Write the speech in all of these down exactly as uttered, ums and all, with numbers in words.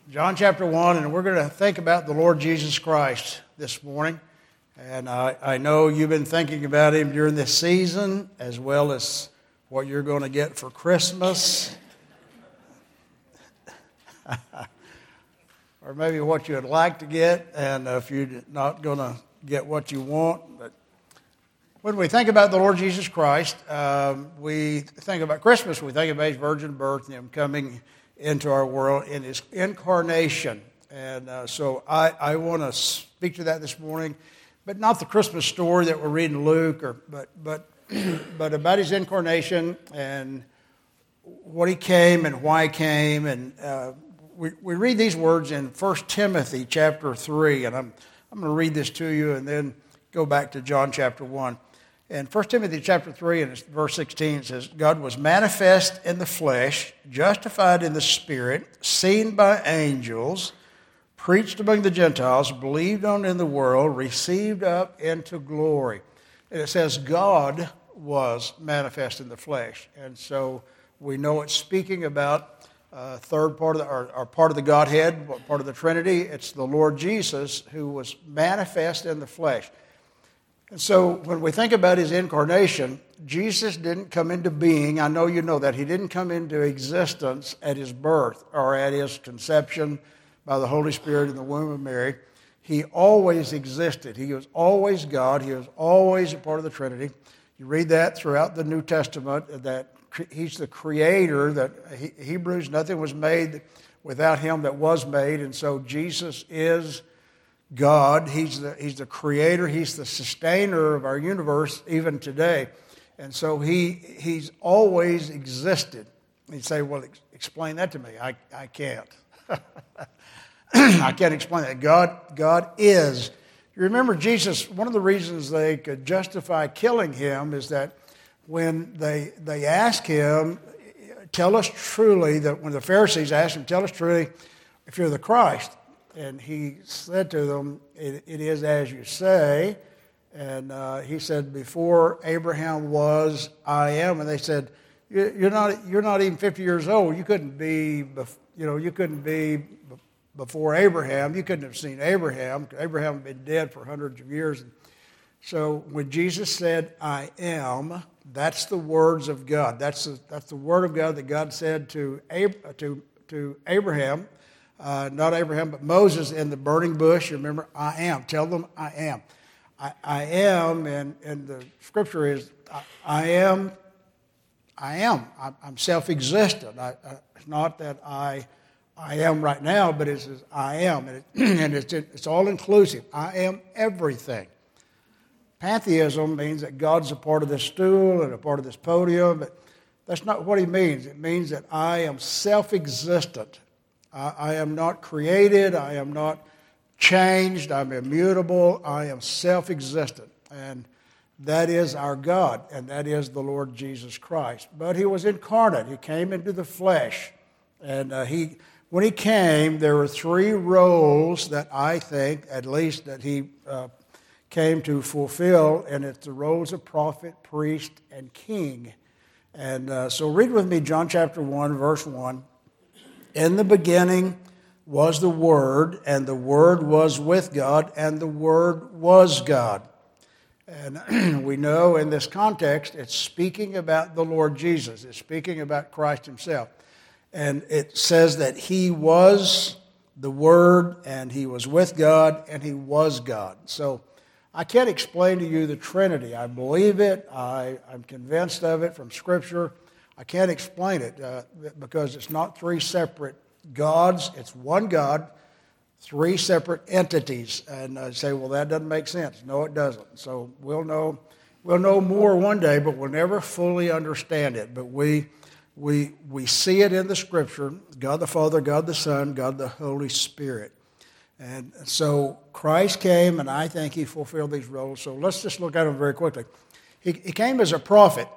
John chapter one, and we're going to think about the Lord Jesus Christ this morning. And I, I know you've been thinking about him during this season, as well as what you're going to get for Christmas. Or maybe what you'd like to get, and if you're not going to get what you want. But when we think about the Lord Jesus Christ, um, we think about Christmas, we think about his virgin birth and him coming into our world in his incarnation. And uh, so I, I want to speak to that this morning, but not the Christmas story that we're reading Luke, or but but but about his incarnation and what he came and why he came. And uh, we we read these words in First Timothy chapter three, and I'm I'm going to read this to you and then go back to John chapter one. In First Timothy chapter three, and verse sixteen, it says, God was manifest in the flesh, justified in the spirit, seen by angels, preached among the Gentiles, believed on in the world, received up into glory. And it says God was manifest in the flesh. And so we know it's speaking about uh, third part of the, or, or part of the Godhead, part of the Trinity. It's the Lord Jesus who was manifest in the flesh. And so when we think about his incarnation, Jesus didn't come into being. I know you know that. He didn't come into existence at his birth or at his conception by the Holy Spirit in the womb of Mary. He always existed. He was always God. He was always a part of the Trinity. You read that throughout the New Testament, that he's the creator, that Hebrews, nothing was made without him that was made. And so Jesus is God. He's the, he's the creator. He's the sustainer of our universe even today. And so he he's always existed. You'd say, well, ex- explain that to me. I, I can't. I can't explain that. God, God is. You remember Jesus, one of the reasons they could justify killing him is that when they they asked him, tell us truly, that when the Pharisees asked him, tell us truly if you're the Christ. And he said to them, it, it is as you say. And uh, he said, before Abraham was, I am. And they said, you're not you're not even fifty years old. You couldn't be, you know, you couldn't be before Abraham. You couldn't have seen Abraham. Abraham had been dead for hundreds of years. And so when Jesus said, I am, that's the words of God. That's the, that's the word of God that God said to Ab- to to Abraham. Uh, not Abraham, but Moses in the burning bush. You remember, I am. Tell them I am. I, I am, and, and the scripture is, I, I am, I am. I, I'm self-existent. I, I, it's not that I I am right now, but it says I am. And, it, and it's, it's all inclusive. I am everything. Pantheism means that God's a part of this stool and a part of this podium, but that's not what he means. It means that I am self-existent. I am not created, I am not changed, I'm immutable, I am self-existent. And that is our God, and that is the Lord Jesus Christ. But he was incarnate, he came into the flesh. And uh, he, when he came, there were three roles that I think, at least, that he uh, came to fulfill, and it's the roles of prophet, priest, and king. And uh, so read with me John chapter one, verse one. In the beginning was the Word, and the Word was with God, and the Word was God. And we know in this context, it's speaking about the Lord Jesus. It's speaking about Christ himself. And it says that he was the Word, and he was with God, and he was God. So I can't explain to you the Trinity. I believe it. I, I'm convinced of it from Scripture. I can't explain it uh, because it's not three separate gods. It's one God, three separate entities. And I say, well, that doesn't make sense. No, it doesn't. So we'll know we'll know more one day, but we'll never fully understand it. But we we we see it in the Scripture, God the Father, God the Son, God the Holy Spirit. And so Christ came, and I think he fulfilled these roles. So let's just look at him very quickly. He, he came as a prophet.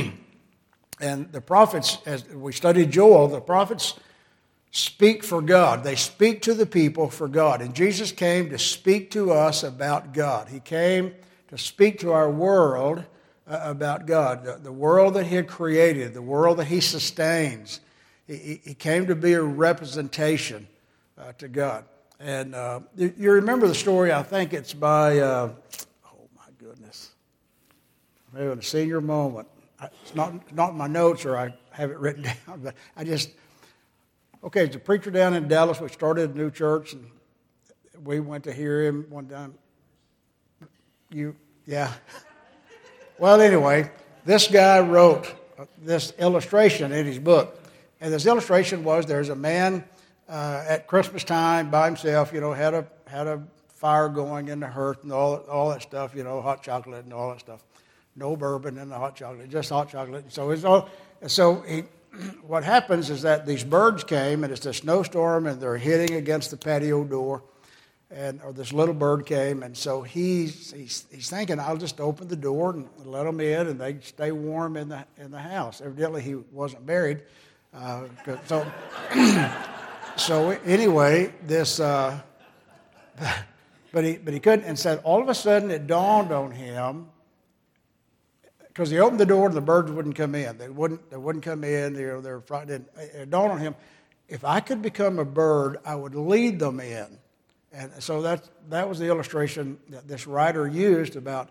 And the prophets, as we studied Joel, the prophets speak for God. They speak to the people for God. And Jesus came to speak to us about God. He came to speak to our world uh, about God, the, the world that he had created, the world that he sustains. He, he came to be a representation uh, to God. And uh, you, you remember the story, I think it's by, uh, oh my goodness, I'm having a senior moment. I, it's not, not in my notes or I have it written down, but I just, okay, it's a preacher down in Dallas which started a new church, and we went to hear him one time. You, yeah. Well, anyway, this guy wrote this illustration in his book. And this illustration was there's a man uh, at Christmas time by himself, you know, had a had a fire going in the hearth and all all that stuff, you know, hot chocolate and all that stuff. No bourbon in the hot chocolate, just hot chocolate. So it's all. So he, what happens is that these birds came, and it's a snowstorm, and they're hitting against the patio door, and or this little bird came, and so he's he's he's thinking, I'll just open the door and let them in, and they stay warm in the in the house. Evidently, he wasn't married. Uh, so, so anyway, this, uh, but he but he couldn't, and said all of a sudden it dawned on him, because he opened the door and the birds wouldn't come in. They wouldn't they wouldn't come in. They were they were frightened. It dawned on him, if I could become a bird, I would lead them in, and so that that was the illustration that this writer used about.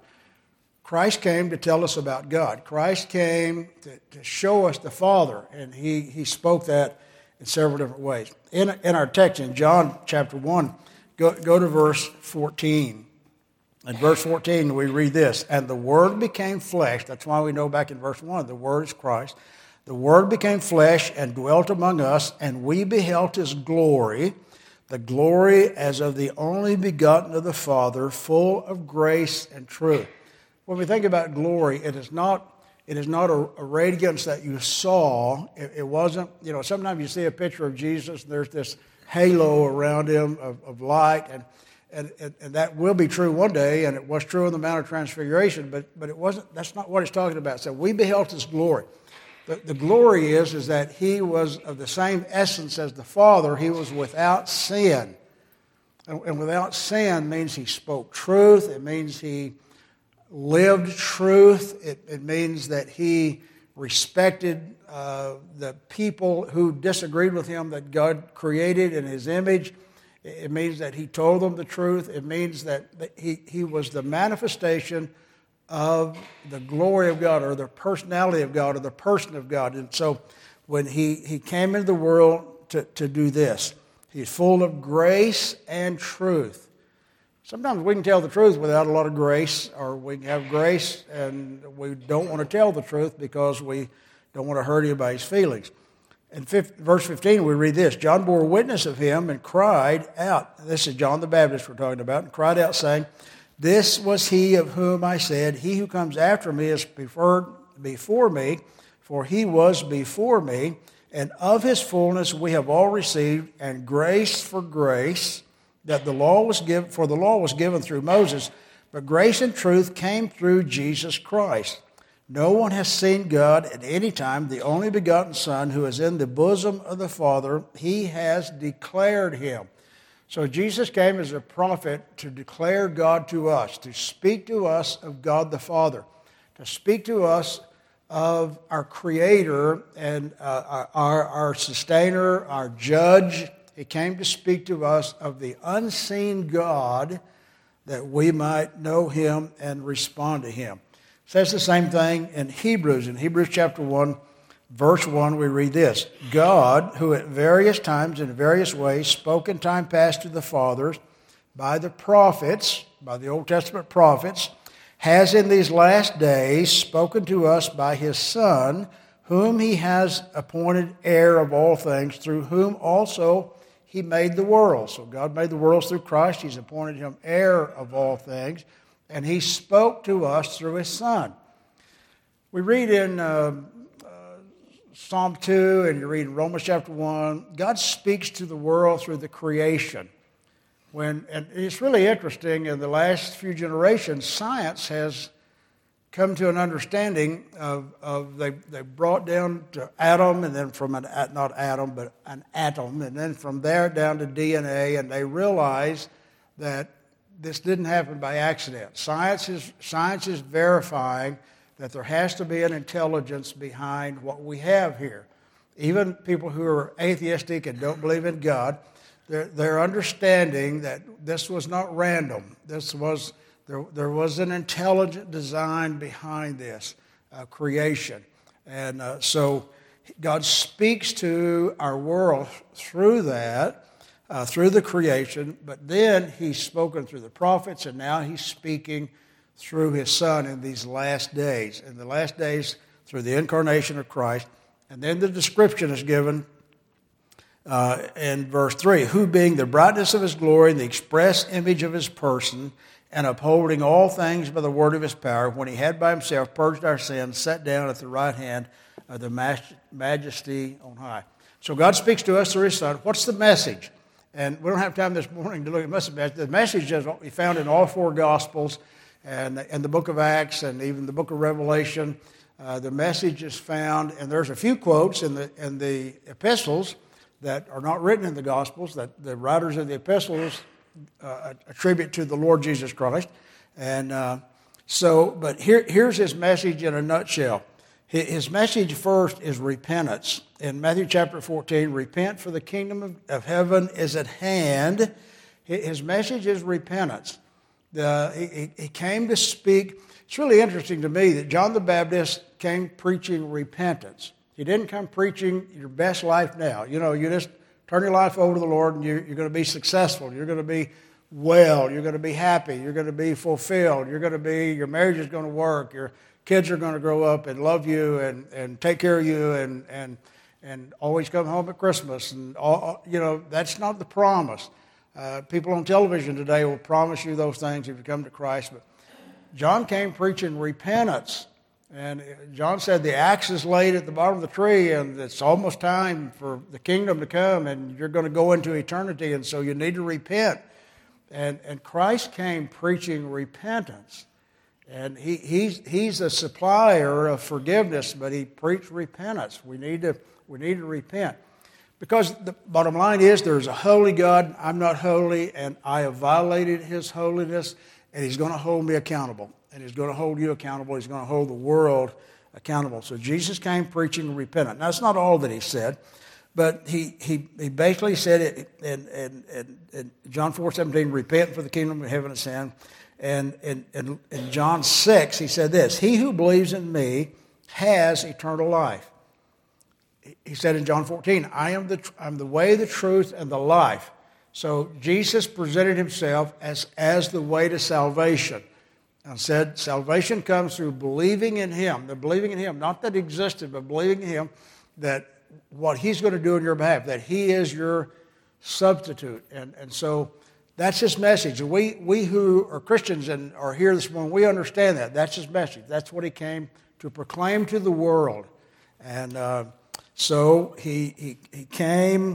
Christ came to tell us about God. Christ came to, to show us the Father, and he, he spoke that in several different ways. In, in our text in John chapter one, go, go to verse fourteen. In verse fourteen, we read this, and the Word became flesh. That's why we know back in verse one, the Word is Christ. The Word became flesh and dwelt among us, and we beheld His glory, the glory as of the only begotten of the Father, full of grace and truth. When we think about glory, it is not it is not a, a radiance that you saw. It, it wasn't, you know, sometimes you see a picture of Jesus and there's this halo around him of, of light, and, and, and, and that will be true one day, and it was true in the Mount of Transfiguration, but but it wasn't, that's not what it's talking about. So we beheld His glory. The, the glory is, is that He was of the same essence as the Father. He was without sin. And, and without sin means He spoke truth. It means He lived truth. It, it means that He respected uh, the people who disagreed with Him that God created in His image. It means that He told them the truth. It means that, that he, he was the manifestation of the glory of God, or the personality of God, or the person of God. And so when He, he came into the world to, to do this, He's full of grace and truth. Sometimes we can tell the truth without a lot of grace, or we can have grace and we don't want to tell the truth because we don't want to hurt anybody's feelings. In verse fifteen, we read this, John bore witness of Him and cried out, this is John the Baptist we're talking about, and cried out saying, this was He of whom I said, He who comes after me is preferred before me, for He was before me, and of His fullness we have all received, and grace for grace, that the law was given, for the law was given through Moses, but grace and truth came through Jesus Christ. No one has seen God at any time, the only begotten Son, who is in the bosom of the Father, He has declared Him. So Jesus came as a prophet to declare God to us, to speak to us of God the Father, to speak to us of our Creator and uh, our, our Sustainer, our Judge. He came to speak to us of the unseen God, that we might know Him and respond to Him. It says the same thing in Hebrews. In Hebrews chapter one, verse one, we read this, God, who at various times in various ways spoke in time past to the fathers by the prophets, by the Old Testament prophets, has in these last days spoken to us by His Son, whom He has appointed heir of all things, through whom also He made the world. So God made the worlds through Christ. He's appointed Him heir of all things. And He spoke to us through His Son. We read in uh, uh, Psalm two, and you read in Romans chapter one, God speaks to the world through the creation. When, and it's really interesting, in the last few generations, science has come to an understanding of, of they, they brought down to atom, and then from an, not atom, but an atom, and then from there down to D N A, and they realized that this didn't happen by accident. Science is, science is verifying that there has to be an intelligence behind what we have here. Even people who are atheistic and don't believe in God, They're, they're understanding that this was not random. This was, there, there was an intelligent design behind this uh, creation. And uh, so God speaks to our world through that, uh, through the creation, but then he's spoken through the prophets, and now he's speaking through his Son in these last days. In the last days, through the incarnation of Christ. And then the description is given uh, in verse three, who being the brightness of his glory and the express image of his person, and upholding all things by the word of his power, when he had by himself purged our sins, sat down at the right hand of the majesty on high. So God speaks to us through his Son. What's the message? And we don't have time this morning to look at the message. The message is found in all four Gospels and in the book of Acts and even the book of Revelation. Uh, the message is found, and there's a few quotes in the in the epistles that are not written in the Gospels that the writers of the epistles uh, attribute to the Lord Jesus Christ. And uh, so, but here here's his message in a nutshell. His message first is repentance. In Matthew chapter fourteen, repent for the kingdom of, of heaven is at hand. His message is repentance. The, he, he came to speak. It's really interesting to me that John the Baptist came preaching repentance. He didn't come preaching your best life now. You know, you just turn your life over to the Lord and you're, you're going to be successful. You're going to be well. You're going to be happy. You're going to be fulfilled. You're going to be, your marriage is going to work. Your kids are going to grow up and love you and, and take care of you and, and, and always come home at Christmas. And all, you know, that's not the promise. Uh, people on television today will promise you those things if you come to Christ. But John came preaching repentance. And John said the axe is laid at the bottom of the tree and it's almost time for the kingdom to come and you're going to go into eternity and so you need to repent. And, and Christ came preaching repentance. And he, he's, he's a supplier of forgiveness, but he preached repentance. We need to, we need to repent. Because the bottom line is there's a holy God, I'm not holy, and I have violated his holiness, and he's going to hold me accountable. And he's going to hold you accountable. He's going to hold the world accountable. So Jesus came preaching repentance. Now, that's not all that he said, but he he, he basically said it in, in, in, in John four seventeen, repent for the kingdom of heaven is at hand. And in, in, in John six, he said this, he who believes in me has eternal life. He said in John fourteen, I am the I'm the way, the truth, and the life. So Jesus presented himself as, as the way to salvation. And said salvation comes through believing in him. The believing in him, not that he existed, but believing in him, that what he's going to do on your behalf, that he is your substitute. And, and so that's his message. We, we who are Christians and are here this morning, we understand that. That's his message. That's what he came to proclaim to the world. And uh, so he, he, he came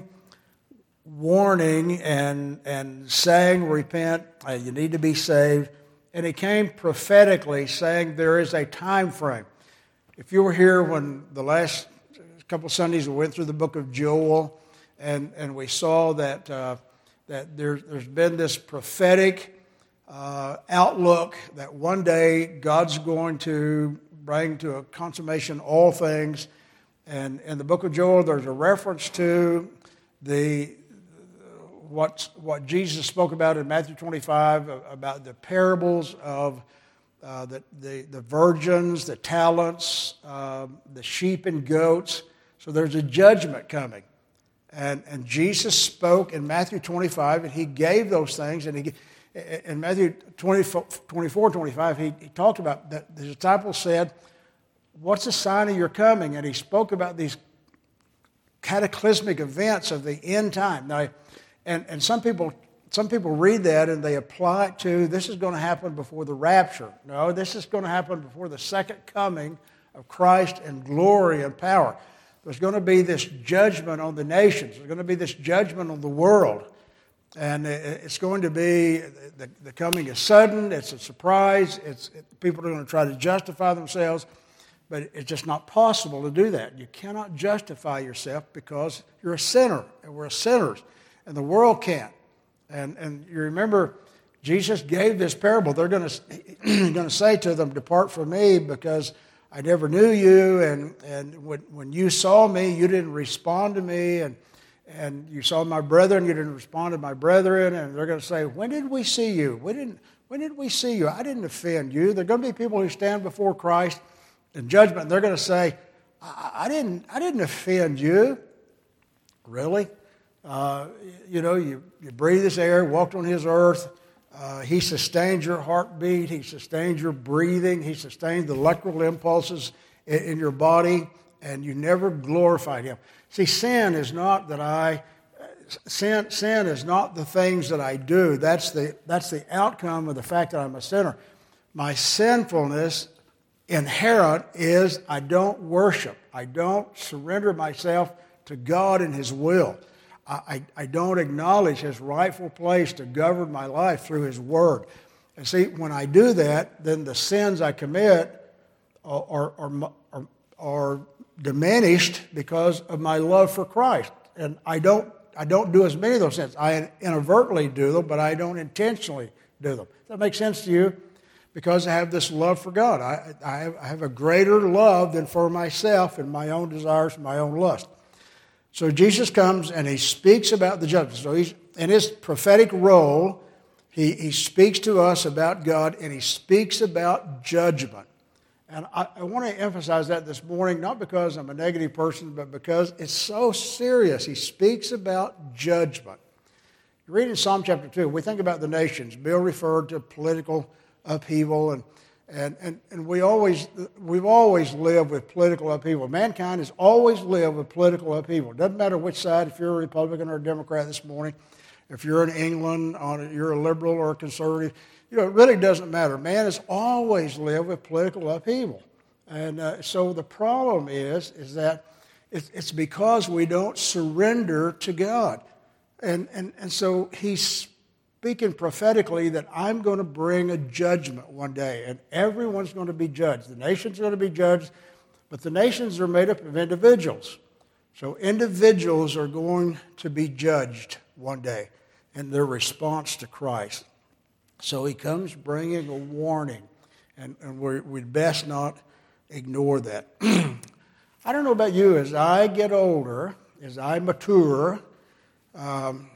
warning and, and saying, repent, uh, you need to be saved. And he came prophetically saying there is a time frame. If you were here when the last couple Sundays we went through the book of Joel, and, and we saw that uh, that there, there's been this prophetic uh, outlook that one day God's going to bring to a consummation all things. And in the book of Joel, there's a reference to the What, what Jesus spoke about in Matthew twenty-five, about the parables of uh, the, the, the virgins, the talents, uh, the sheep and goats. So there's a judgment coming. And, and Jesus spoke in Matthew twenty-five, and he gave those things. And he, in Matthew twenty-four, twenty-five, he, he talked about that the disciples said, what's the sign of your coming? And he spoke about these cataclysmic events of the end time. Now, And, and some people some people read that and they apply it to this is going to happen before the rapture. No, this is going to happen before the second coming of Christ in glory and power. There's going to be this judgment on the nations. There's going to be this judgment on the world. And it's going to be, the, the coming is sudden, it's a surprise, it's it, people are going to try to justify themselves, but it's just not possible to do that. You cannot justify yourself because you're a sinner, and we're sinners. And the world can't. And and you remember, Jesus gave this parable. They're going to going to say to them, depart from me because I never knew you. And, and when, when you saw me, you didn't respond to me. And, and you saw my brethren, you didn't respond to my brethren, and they're going to say, when did we see you? We didn't, when did we see you? I didn't offend you. There are going to be people who stand before Christ in judgment, and they're going to say, I, I didn't I didn't offend you. Really? Uh, you know, you, you breathe this air, walked on his earth. Uh, he sustained your heartbeat. He sustained your breathing. He sustained the electrical impulses in, in your body, and you never glorified him. See, sin is not that I, sin, sin is not the things that I do. That's the, that's the outcome of the fact that I'm a sinner. My sinfulness inherent is I don't worship. I don't surrender myself to God and his will. I, I don't acknowledge his rightful place to govern my life through his word. And see, when I do that, then the sins I commit are, are, are, are diminished because of my love for Christ. And I don't, I don't do as many of those sins. I inadvertently do them, but I don't intentionally do them. Does that make sense to you? Because I have this love for God. I, I, have, I have a greater love than for myself and my own desires and my own lust. So Jesus comes and he speaks about the judgment. So he's, in his prophetic role, he, he speaks to us about God and he speaks about judgment. And I, I want to emphasize that this morning, not because I'm a negative person, but because it's so serious. He speaks about judgment. You read in Psalm chapter two, we think about the nations. Bill referred to political upheaval, and And, and and we always, we've always lived with political upheaval. Mankind has always lived with political upheaval. It doesn't matter which side, if you're a Republican or a Democrat this morning, if you're in England, on you're a liberal or a conservative, you know, it really doesn't matter. Man has always lived with political upheaval. And uh, so the problem is, is that it's, it's because we don't surrender to God. And, and, and so he's speaking prophetically that I'm going to bring a judgment one day, and everyone's going to be judged. The nation's going to be judged, but the nations are made up of individuals. So individuals are going to be judged one day in their response to Christ. So he comes bringing a warning, and, and we're, we'd best not ignore that. I don't know about you, as I get older, as I mature, um,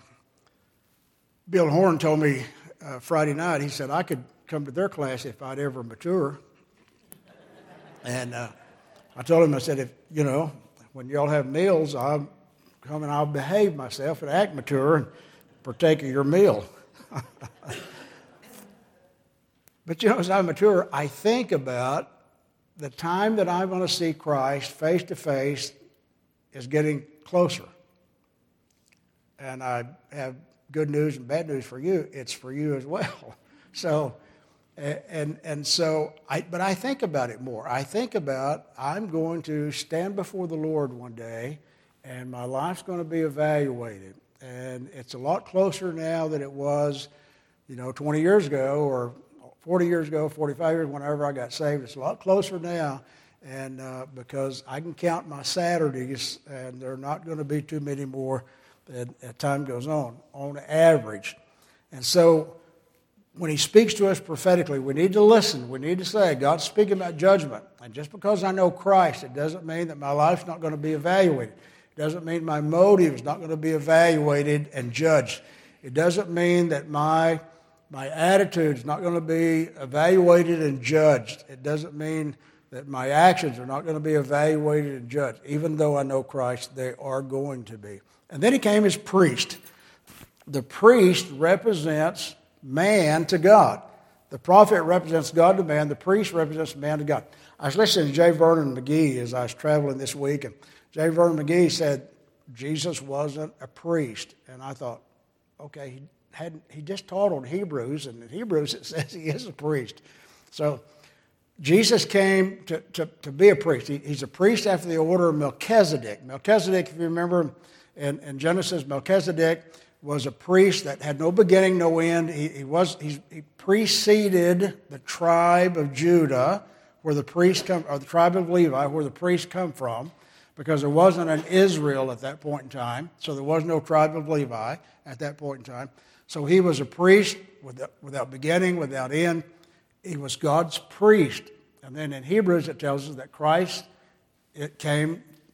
Bill Horn told me uh, Friday night, he said, I could come to their class if I'd ever mature. And uh, I told him, I said, if, you know, when y'all have meals, I'll come and I'll behave myself and act mature and partake of your meal. But, you know, as I mature, I think about the time that I'm going to see Christ face to face is getting closer. And I have good news and bad news for you. It's for you as well. So, and and so, I but I think about it more. I think about I'm going to stand before the Lord one day, and my life's going to be evaluated. And it's a lot closer now than it was, you know, twenty years ago or forty years ago, forty-five years, whenever I got saved. It's a lot closer now, and uh, because I can count my Saturdays, and there are not going to be too many more as time goes on, on average. And so when he speaks to us prophetically, we need to listen. We need to say, God's speaking about judgment. And just because I know Christ, it doesn't mean that my life's not going to be evaluated. It doesn't mean my motive is not going to be evaluated and judged. It doesn't mean that my, my attitude is not going to be evaluated and judged. It doesn't mean that my actions are not going to be evaluated and judged. Even though I know Christ, they are going to be. And then he came as priest. The priest represents man to God. The prophet represents God to man. The priest represents man to God. I was listening to J. Vernon McGee as I was traveling this week, and J. Vernon McGee said Jesus wasn't a priest. And I thought, okay, he, hadn't, he just taught on Hebrews, and in Hebrews it says he is a priest. So Jesus came to, to, to be a priest. He, he's a priest after the order of Melchizedek. Melchizedek, if you remember, In, in Genesis, Melchizedek was a priest that had no beginning, no end. He, he was he, he preceded the tribe of Judah, where the priests come, or the tribe of Levi, where the priests come from, because there wasn't an Israel at that point in time. So there was no tribe of Levi at that point in time. So he was a priest without, without beginning, without end. He was God's priest. And then in Hebrews it tells us that Christ it came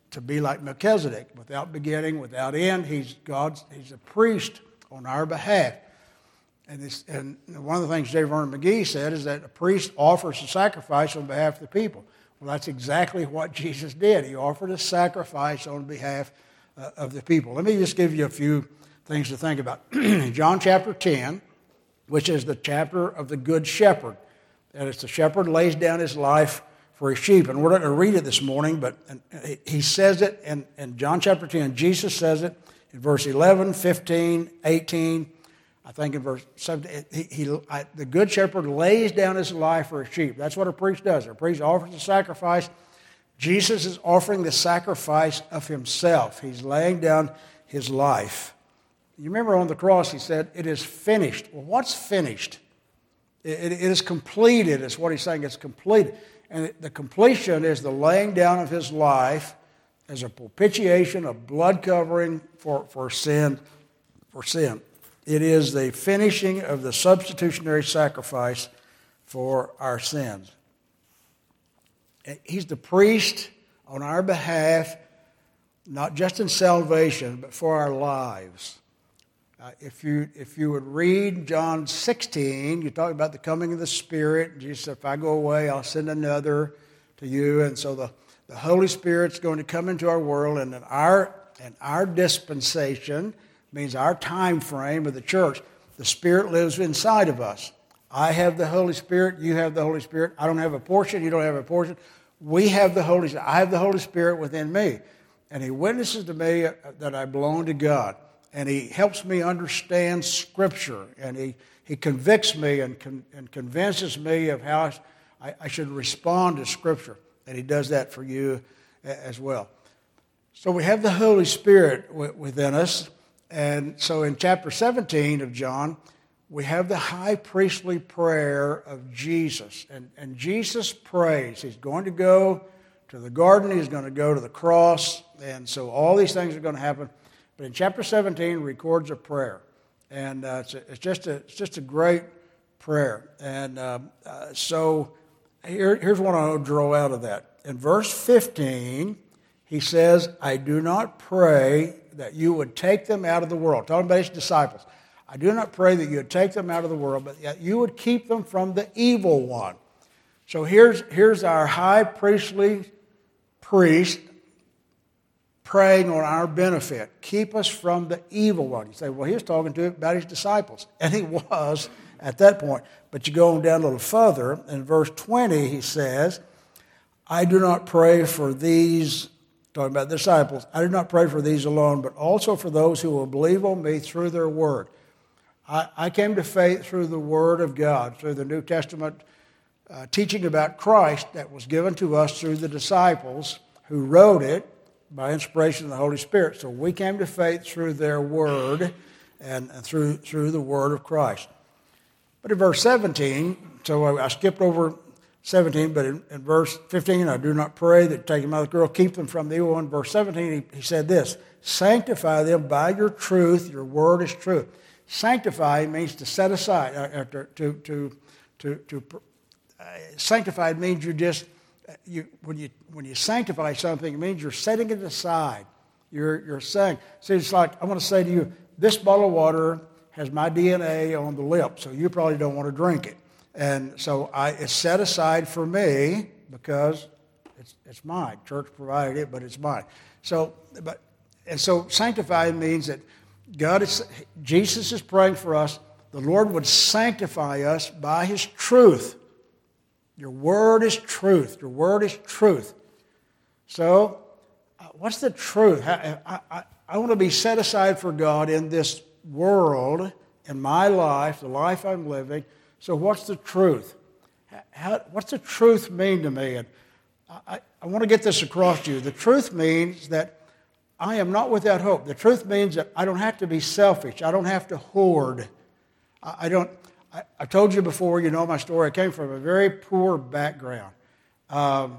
to be like Melchizedek, without beginning, without end. He's God's. He's a priest on our behalf. And, this, and one of the things J. Vernon McGee said is that a priest offers a sacrifice on behalf of the people. Well, that's exactly what Jesus did. He offered a sacrifice on behalf uh, of the people. Let me just give you a few things to think about. In John chapter ten, which is the chapter of the Good Shepherd, and it's the shepherd lays down his life for his sheep. And we're not going to read it this morning, but he says it in, in John chapter ten. Jesus says it in verse eleven, fifteen, eighteen. I think in verse seventeen, he, he, I, the good shepherd lays down his life for his sheep. That's what a priest does. A priest offers a sacrifice. Jesus is offering the sacrifice of himself. He's laying down his life. You remember on the cross he said, "It is finished." Well, what's finished? It, it, it is completed, is what he's saying. It's completed. And the completion is the laying down of his life as a propitiation, a blood covering for, for sin, for sin. It is the finishing of the substitutionary sacrifice for our sins. He's the priest on our behalf, not just in salvation, but for our lives. Uh, if you if you would read John sixteen, you talk about the coming of the Spirit. Jesus said, "If I go away, I'll send another to you." And so the, the Holy Spirit's going to come into our world, and in our and our dispensation means our time frame of the church. The Spirit lives inside of us. I have the Holy Spirit. You have the Holy Spirit. I don't have a portion. You don't have a portion. We have the Holy Spirit. I have the Holy Spirit within me, and He witnesses to me that I belong to God. And He helps me understand Scripture, and He, he convicts me and, con, and convinces me of how I, I should respond to Scripture. And He does that for you as well. So we have the Holy Spirit w- within us. And so in chapter seventeen of John, we have the high priestly prayer of Jesus. And, and Jesus prays. He's going to go to the garden. He's going to go to the cross. And so all these things are going to happen. But in chapter seventeen, records a prayer, and uh, it's, a, it's just a it's just a great prayer. And uh, uh, so here, here's what I'll draw out of that. In verse fifteen, he says, "I do not pray that you would take them out of the world." Talking about his disciples. "I do not pray that you would take them out of the world, but that you would keep them from the evil one." So here's here's our high priestly priest praying on our benefit. Keep us from the evil one. You say, well, he was talking to about his disciples. And he was at that point. But you go on down a little further. In verse twenty, he says, "I do not pray for these," talking about the disciples, "I do not pray for these alone, but also for those who will believe on me through their word." I, I came to faith through the word of God, through the New Testament uh, teaching about Christ that was given to us through the disciples who wrote it by inspiration of the Holy Spirit. So we came to faith through their word and, and through through the word of Christ. But in verse seventeen, so I, I skipped over seventeen, but in, in verse fifteen, "I do not pray that you take them out of the world, keep them from the evil one." Verse seventeen, he, he said this, "Sanctify them by your truth, your word is truth." Sanctify means to set aside, uh, to, to, to, to, to uh, sanctified means you just, You, when you when you sanctify something, it means you're setting it aside. You're you're saying, see, it's like I want to say to you, this bottle of water has my D N A on the lip, so you probably don't want to drink it. And so I, it's set aside for me because it's it's mine. Church provided it, but it's mine. So, but and so sanctify means that God is Jesus is praying for us. The Lord would sanctify us by His truth. Your word is truth. Your word is truth. So, uh, what's the truth? I, I, I, I want to be set aside for God in this world, in my life, the life I'm living. So, what's the truth? How, what's the truth mean to me? And I, I want to get this across to you. The truth means that I am not without hope. The truth means that I don't have to be selfish. I don't have to hoard. I, I don't. I told you before, you know my story. I came from a very poor background. Um,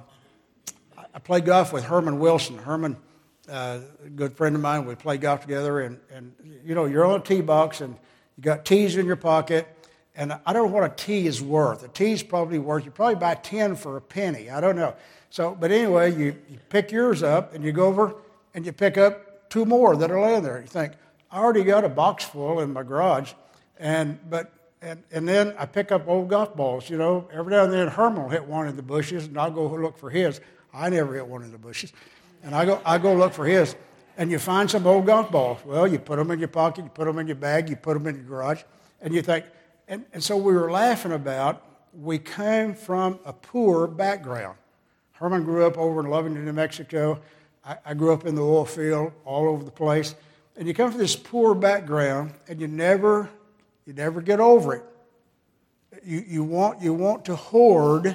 I played golf with Herman Wilson. Herman, uh, a good friend of mine, we played golf together. And, and, you know, you're on a tee box and you got tees in your pocket And I don't know what a tea is worth. A tea is probably worth, you probably buy ten for a penny. I don't know. So, but anyway, you, you pick yours up and you go over and you pick up two more that are laying there. You think, I already got a box full in my garage. And but and, and then I pick up old golf balls, you know. Every now and then Herman will hit one in the bushes and I'll go look for his. I never hit one in the bushes. And I go I go look for his. And you find some old golf balls. Well, you put them in your pocket, you put them in your bag, you put them in your garage. And you think, and, and so we were laughing about, we came from a poor background. Herman grew up over in Lovington, New Mexico. I, I grew up in the oil field all over the place. And you come from this poor background, and you never, you never get over it. You, you want, you want to hoard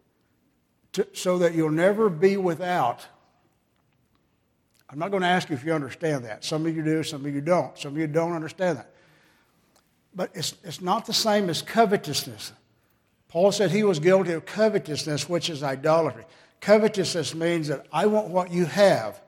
to, so that you'll never be without. I'm not going to ask you if you understand that. Some of you do, some of you don't. Some of you don't understand that. But it's, it's not the same as covetousness. Paul said he was guilty of covetousness, which is idolatry. Covetousness means that I want what you have.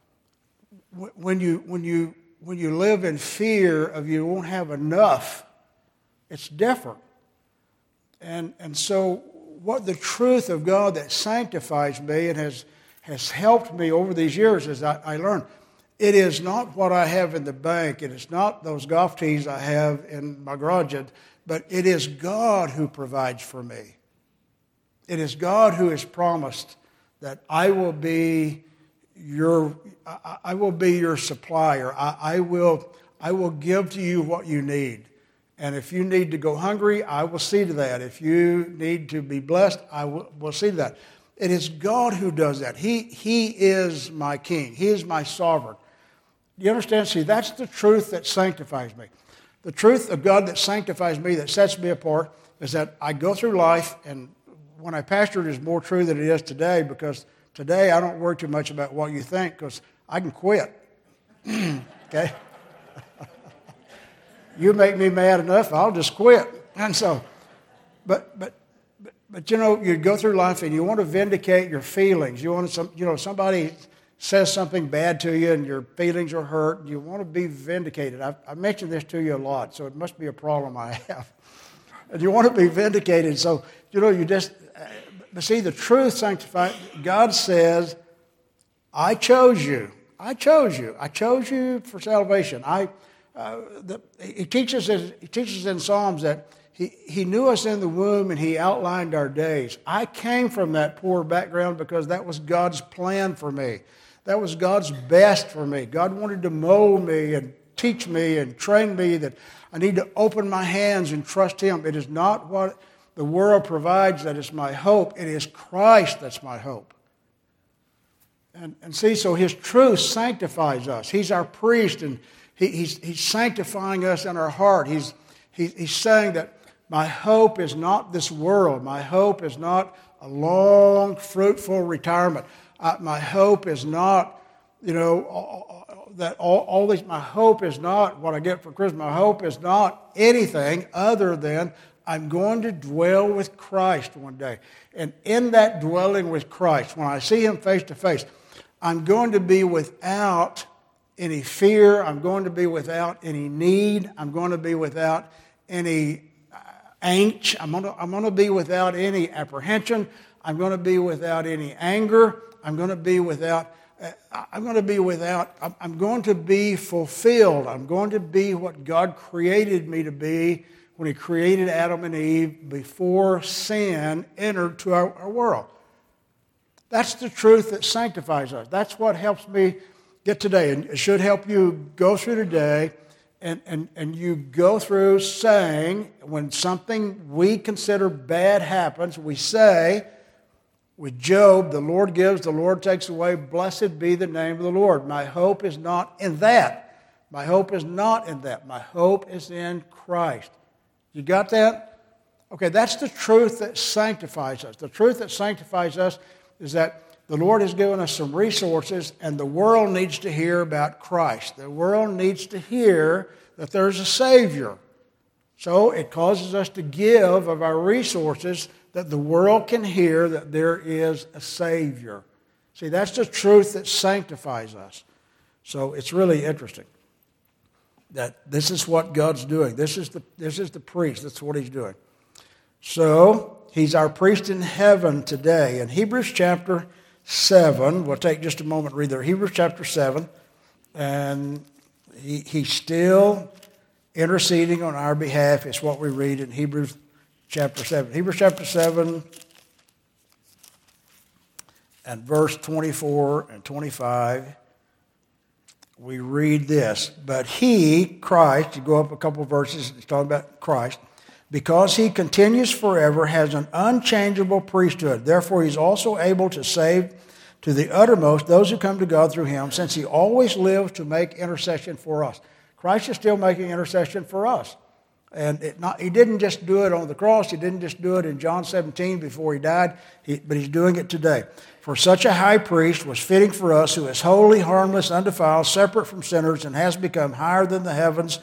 When you, when you, when you live in fear of you won't have enough, it's different. And, and so what the truth of God that sanctifies me and has, has helped me over these years is I, I learned it is not what I have in the bank. It is not those golf tees I have in my garage, but it is God who provides for me. It is God who has promised that I will be your, I, I will be your supplier. I, I will, I will give to you what you need. And if you need to go hungry, I will see to that. If you need to be blessed, I will, will see to that. It is God who does that. He, he is my king. He is my sovereign. Do you understand? See, that's the truth that sanctifies me. The truth of God that sanctifies me, that sets me apart, is that I go through life, and when I pastored, it is more true than it is today, because today I don't worry too much about what you think, because I can quit. Okay? You make me mad enough, I'll just quit. And so, but but but, but you know, you go through life and you want to vindicate your feelings. You want some, you know, somebody says something bad to you and your feelings are hurt. You want to be vindicated. I've, I've mentioned this to you a lot, so it must be a problem I have. And you want to be vindicated, so you know you just. But see, the truth sanctified. God says, "I chose you. I chose you. I chose you for salvation." I. Uh, the, he teaches us, he teaches in Psalms that he, he knew us in the womb and he outlined our days. I came from that poor background because that was God's plan for me. That was God's best for me. God wanted to mold me and teach me and train me that I need to open my hands and trust Him. It is not what the world provides that is my hope. It is Christ that's my hope. And, and see, so His truth sanctifies us. He's our priest, and He, he's, he's sanctifying us in our heart. He's, he, he's saying that my hope is not this world. My hope is not a long, fruitful retirement. Uh, my hope is not, you know, all, that all, all these, my hope is not what I get for Christmas. My hope is not anything other than I'm going to dwell with Christ one day. And in that dwelling with Christ, when I see Him face to face, I'm going to be without any fear. I'm going to be without any need. I'm going to be without any angst. I'm going to, I'm going to be without any apprehension. I'm going to be without any anger. I'm going to be without, uh, I'm going to be without, I'm going to be fulfilled. I'm going to be what God created me to be when He created Adam and Eve before sin entered to our, our world. That's the truth that sanctifies us. That's what helps me get today. And it should help you go through today, and, and, and you go through saying, when something we consider bad happens, we say, with Job, the Lord gives, the Lord takes away, blessed be the name of the Lord. My hope is not in that. My hope is not in that. My hope is in Christ. You got that? Okay, that's the truth that sanctifies us. The truth that sanctifies us is that the Lord has given us some resources, and the world needs to hear about Christ. The world needs to hear that there's a Savior. So it causes us to give of our resources that the world can hear that there is a Savior. See, that's the truth that sanctifies us. So it's really interesting. that this is what God's doing. This is the, this is the priest. That's what he's doing. So, he's our priest in heaven today. In Hebrews chapter seven, we'll take just a moment to read there. Hebrews chapter seven, and he, he's still interceding on our behalf. It's what we read in Hebrews chapter seven. Hebrews chapter seven and verse twenty-four and twenty-five, we read this. But he, Christ, you go up a couple of verses, it's talking about Christ, because he continues forever, has an unchangeable priesthood. Therefore, he's also able to save to the uttermost those who come to God through him, since he always lives to make intercession for us. Christ is still making intercession for us. And it not, he didn't just do it on the cross. He didn't just do it in John seventeen before he died, he, but he's doing it today. For such a high priest was fitting for us, who is holy, harmless, undefiled, separate from sinners, and has become higher than the heavens.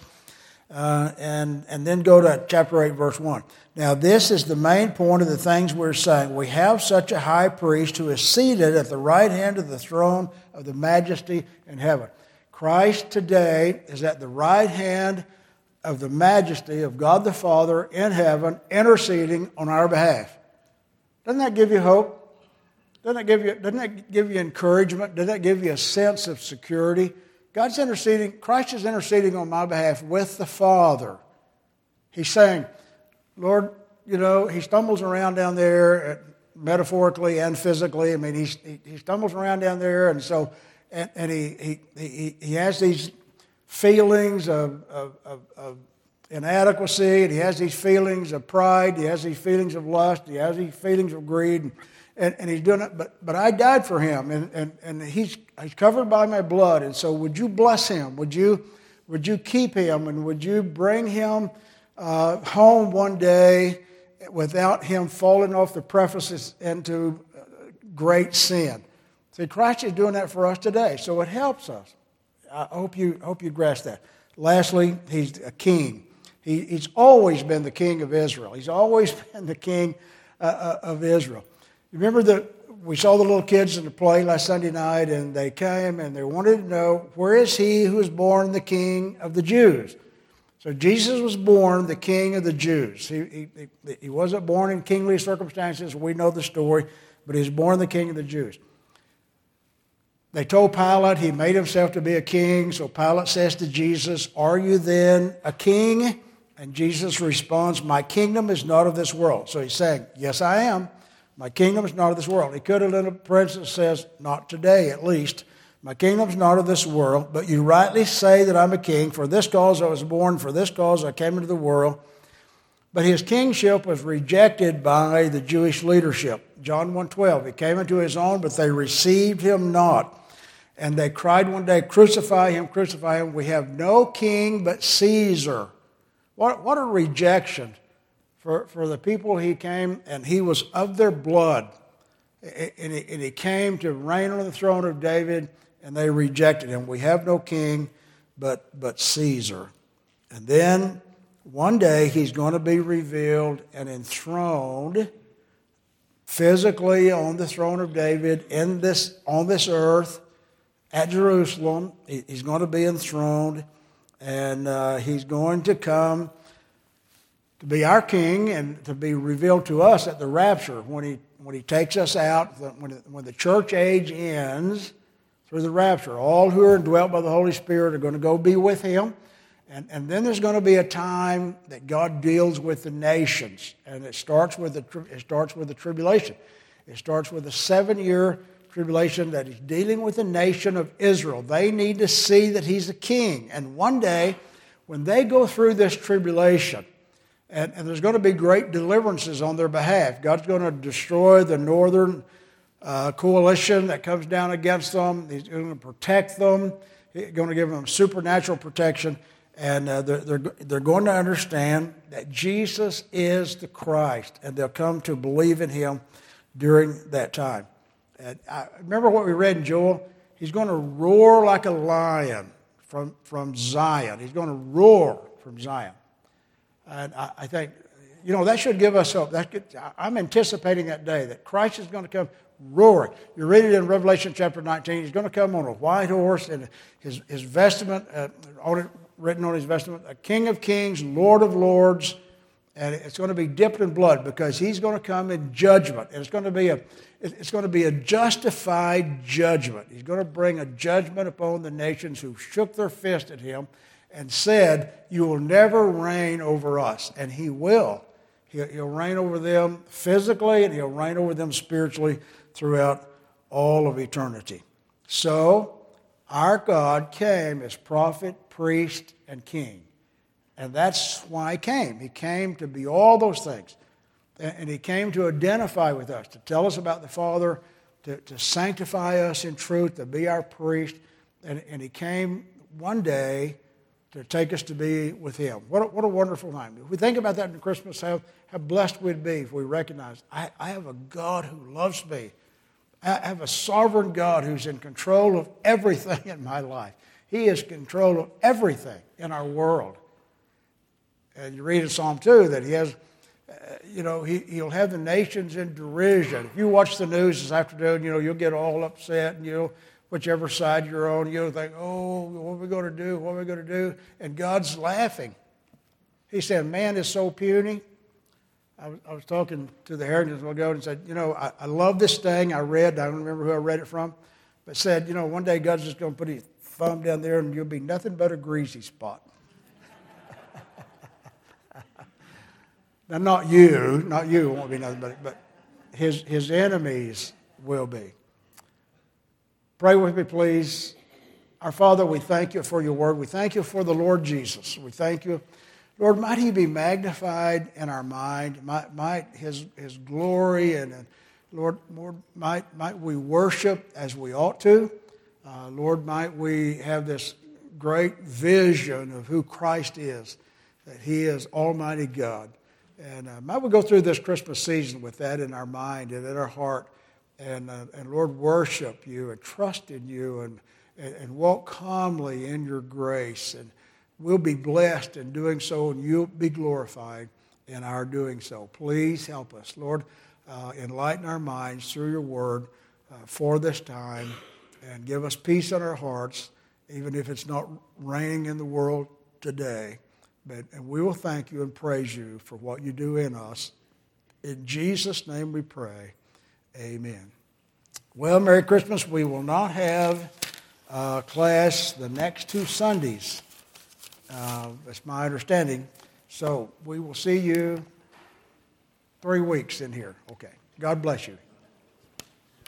Uh, and, and then go to chapter eight, verse one. Now, this is the main point of the things we're saying. We have such a high priest who is seated at the right hand of the throne of the majesty in heaven. Christ today is at the right hand of the majesty of God the Father in heaven, interceding on our behalf. Doesn't that give you hope? Doesn't that give you, doesn't that give you encouragement? Doesn't that give you a sense of security? God's interceding, Christ is interceding on my behalf with the Father. He's saying, Lord, you know, he stumbles around down there, metaphorically and physically. I mean, he's, he, he stumbles around down there, and so, and, and he, he, he, he has these feelings of, of, of, of inadequacy, and he has these feelings of pride, he has these feelings of lust, he has these feelings of greed, and, and, and he's doing it, but, but I died for him, and, and, and he's, he's covered by my blood, and so would you bless him? Would you, would you keep him, and would you bring him uh, home one day without him falling off the precipice into great sin? See, Christ is doing that for us today, so it helps us. I hope you hope you grasp that. Lastly, he's a king. He, he's always been the king of Israel. He's always been the king uh, of Israel. You remember that we saw the little kids in the play last Sunday night, and they came and they wanted to know, where is he who was born the king of the Jews? So Jesus was born the king of the Jews. He, he, he wasn't born in kingly circumstances. We know the story, but he was born the king of the Jews. They told Pilate he made himself to be a king, so Pilate says to Jesus, are you then a king? And Jesus responds, my kingdom is not of this world. So he's saying, yes, I am. My kingdom is not of this world. He could have done a prince that says, not today at least. My kingdom is not of this world, but you rightly say that I'm a king. For this cause I was born, for this cause I came into the world. But his kingship was rejected by the Jewish leadership. John one twelve, he came into his own, but they received him not. And they cried one day, crucify him, crucify him. We have no king but Caesar. What, what a rejection for, for the people he came, and he was of their blood. And he, and he came to reign on the throne of David, and they rejected him. We have no king but, but Caesar. And then one day he's going to be revealed and enthroned physically on the throne of David in this on this earth. At Jerusalem, he's going to be enthroned, and uh, he's going to come to be our king and to be revealed to us at the rapture when he when he takes us out, when when the church age ends through the rapture. All who are indwelt by the Holy Spirit are going to go be with him, and and then there's going to be a time that God deals with the nations, and it starts with the it starts with the tribulation. It starts with a seven-year tribulation that he's dealing with the nation of Israel. They need to see that he's a king. And one day, when they go through this tribulation, and, and there's going to be great deliverances on their behalf. God's going to destroy the northern uh, coalition that comes down against them. He's going to protect them. He's going to give them supernatural protection. And uh, they're, they're, they're going to understand that Jesus is the Christ, and they'll come to believe in him during that time. And I remember what we read in Joel. He's going to roar like a lion from, from Zion. He's going to roar from Zion. And I, I think, you know, that should give us hope. That could, I'm anticipating that day that Christ is going to come roaring. You read it in Revelation chapter nineteen. He's going to come on a white horse, and his, his vestment, uh, on it, written on his vestment, a King of kings, Lord of lords, and it's going to be dipped in blood because he's going to come in judgment. And it's going to be a, it's going to be a justified judgment. He's going to bring a judgment upon the nations who shook their fist at him and said, you will never reign over us. And he will. He'll, he'll reign over them physically and he'll reign over them spiritually throughout all of eternity. So, our God came as prophet, priest, and king. And that's why he came. He came to be all those things. And he came to identify with us, to tell us about the Father, to, to sanctify us in truth, to be our priest. And, and he came one day to take us to be with him. What a, what a wonderful time. If we think about that in Christmas, how, how blessed we'd be if we recognize, I, I have a God who loves me. I have a sovereign God who's in control of everything in my life. He is in control of everything in our world. And you read in Psalm two that he has, uh, you know, he, he'll have the nations in derision. If you watch the news this afternoon, you know, you'll get all upset and you'll, whichever side you're on, you'll think, oh, what are we going to do? What are we going to do? And God's laughing. He said, man is so puny. I was, I was talking to the Harringtons a while ago and said, you know, I, I love this thing I read. I don't remember who I read it from. But said, you know, one day God's just going to put his thumb down there and you'll be nothing but a greasy spot. Now, not you, not you won't be nothing but, but his, his enemies will be. Pray with me, please. Our Father, we thank you for your word. We thank you for the Lord Jesus. We thank you. Lord, might he be magnified in our mind. Might, might his, his glory and, and Lord, Lord might, might we worship as we ought to. Uh, Lord, might we have this great vision of who Christ is, that he is Almighty God. And uh, might we go through this Christmas season with that in our mind and in our heart, and uh, and Lord, worship you and trust in you and, and and walk calmly in your grace. And we'll be blessed in doing so, and you'll be glorified in our doing so. Please help us, Lord, uh, enlighten our minds through your word uh, for this time, and give us peace in our hearts, even if it's not reigning in the world today. But, and we will thank you and praise you for what you do in us. In Jesus' name we pray. Amen. Well, Merry Christmas. We will not have uh, class the next two Sundays. Uh, that's my understanding. So we will see you three weeks in here. Okay. God bless you.